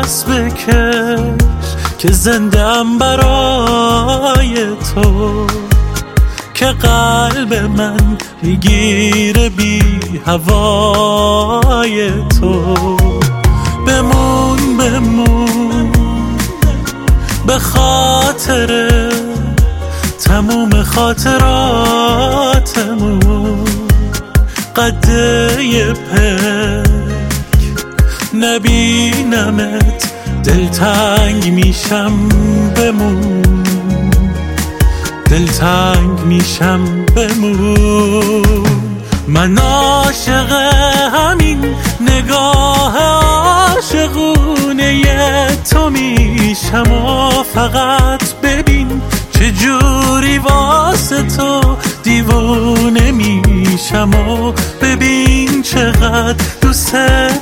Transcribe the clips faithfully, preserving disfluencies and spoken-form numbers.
نفس بکش که زندم برای تو، که قلب من میگیره بی هوای تو. بمون بمون به خاطر تموم خاطراتمون، قده پک نبینمت دلتنگ میشم. بمون دلتنگ میشم بمون. من عاشق همین نگاه عاشقونه تو میشم و فقط ببین چجوری واسه تو دیوونه میشم و ببین چقدر دوست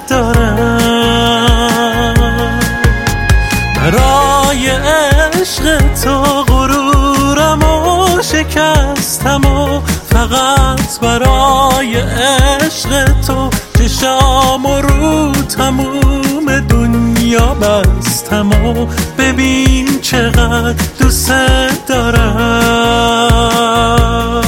دارم. برای عشق تو غرورم و شکستم و فقط برای عشق تو چشام و رو تموم دنیا بستم و ببین چقدر دوست دارم.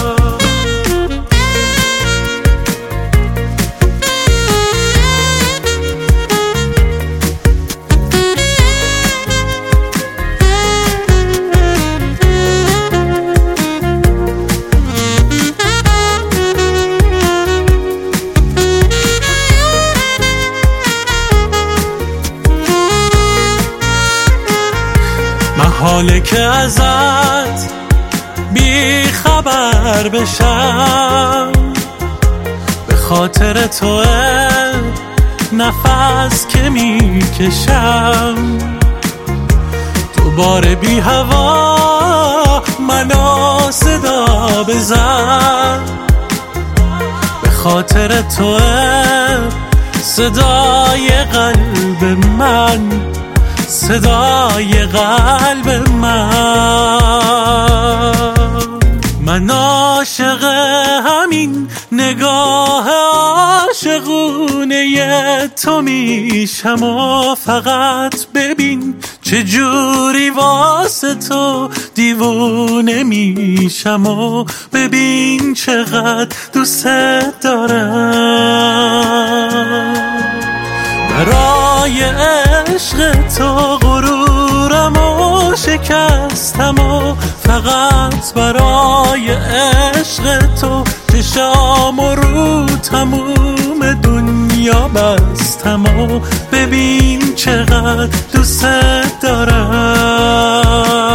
حاله که ازت بی خبر بشم، به خاطر تو نفس که میکشم. دوباره بی هوا منو صدا بزن، به خاطر تو صدای قلب من، صدای قلب من. من عاشق همین نگاه عاشقونه تو میشم و فقط ببین چجوری واسه تو دیوونه میشم و ببین چقدر دوست دارم. برای عشق تو غرورم و شکستم و فقط برای عشق تو چشام و رو تموم دنیا بستم و ببین چقدر دوست دارم.